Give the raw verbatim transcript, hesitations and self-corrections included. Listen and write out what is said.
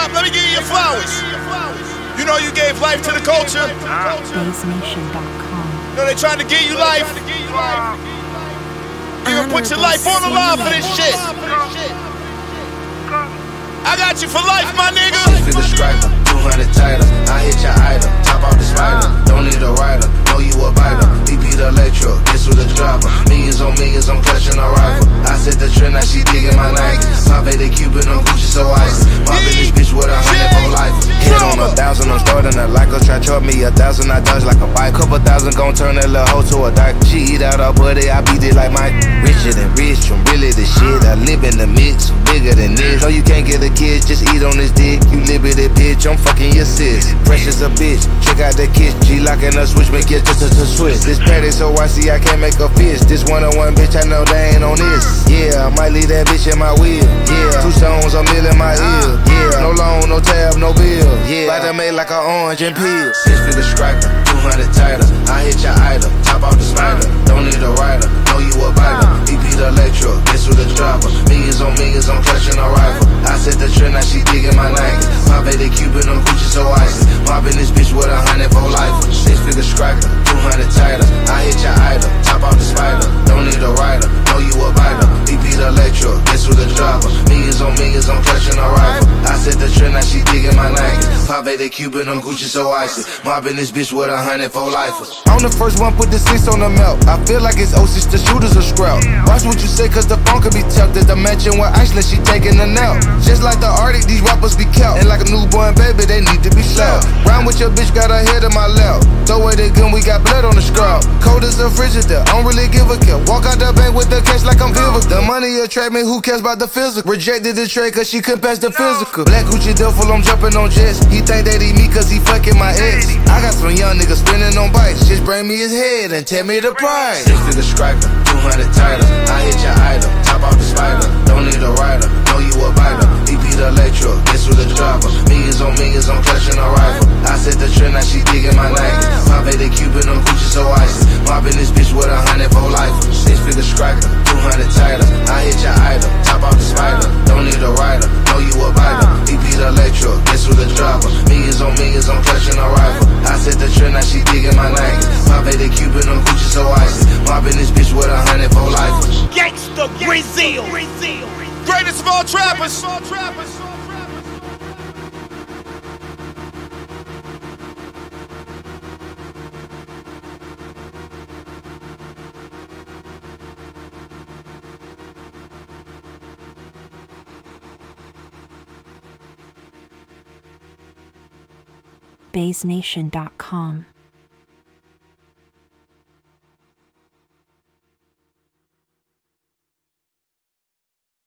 up. Let me give you your flowers. You know you gave life to the culture. Bass Nation dot com. You know they trying to give you life. Even put your life on the line for this shit. I got you for life, my nigga. Figure striker, two hundred tighter. I hit your item, top off the spider. Don't need a rider, know you a biter. B P the electro, guess who the driver? Millions on millions, I'm clutching a rifle. I set the trend, now she digging my Nike. Pop the Cuban on Gucci, so icy. Mobbing this bitch with a hundred for life. Head on a thousand, I'm starting a Lyco. Try chop me a thousand, I dodge like a bike. Couple thousand gon' turn that little hoe to a dyke. She eat out her buddy, I beat it like Mike. Richer than rich, I'm really the shit. I live in the mix, bigger than this. No, you can't get a kid, just eat on this dick. You limited bitch, I'm fucking your sis. Fresh as a bitch, check out that kiss. G locking a switch, make it just a switch. This patty so I see I can't make a fist. This one on one bitch, I know they ain't on this. Yeah, I might leave that bitch in my wheel. Yeah, two stones, a mill in my ear. Yeah, no loan, no tab, no bill. Yeah, like to make like an orange and peel. Six figure striker, two hundred tighter. I hit your item, top off the spider. Don't need a rider, know you a biter. B P the electro, guess who the driver? Millions on millions, I'm clutching a rifle. I set the trend, now she digging my Nike. Pop the Cuban on Gucci, so icy. Mobbing this bitch with a hundred for life. Six figure striker, two hundred tighter. I hit your item, top off the spider. Don't need a rider, know you a biter. B P the electro, guess who the driver? Millions on millions, I'm clutching a rifle. I set the trend, now she digging my Nike. Pop the Cuban on Gucci, so icy. Mobbing this bitch with a hundred for life. I'm the first one, put the six on the melt. I feel like it's oh six, the shooters are scrap. Watch what you say, cause the phone could be tempted. The matching with Iceland, she taking a nap. Just like the Arctic, these rappers be kept. And like a newborn baby, they need to be slapped. Round with your bitch, got her head in my lap. Throw away the gun, we got blood on the scrap. Cold as a frigidaire, I don't really give a care. Walk out the bank with the cash like I'm Vivica. The money attract me, who cares about the physical? Rejected the trade cause she couldn't pass the physical. Black Gucci duffel, I'm jumping on jets. He think that he me cause he fucking my ex. I got some young niggas spinning on bikes. Just bring me his head and tell me the price. Six figure striker, two hundred tighter. I hit your item, top off the spider. Don't need a rider, know you a biter. B P the electro, guess who the driver? Millions on millions, I'm clutching a rifle. I set the trend, now she digging my Nike. Pop the Cuban on Gucci, so icy. Mobbing this bitch with a hundred for life. Six figure striker, two hundred tighter. I hit your item, top off the spider. Don't need a rider, know you a biter. B P the electro, guess who the driver? Millions on millions, I'm clutching a rifle. I set the trend, now she digging my Nike. Pop the Cuban on Gucci, so icy. Mobbing this bitch with a hundred for life. Gangsta Brazil, greatest of all trappers. Bass Nation dot com.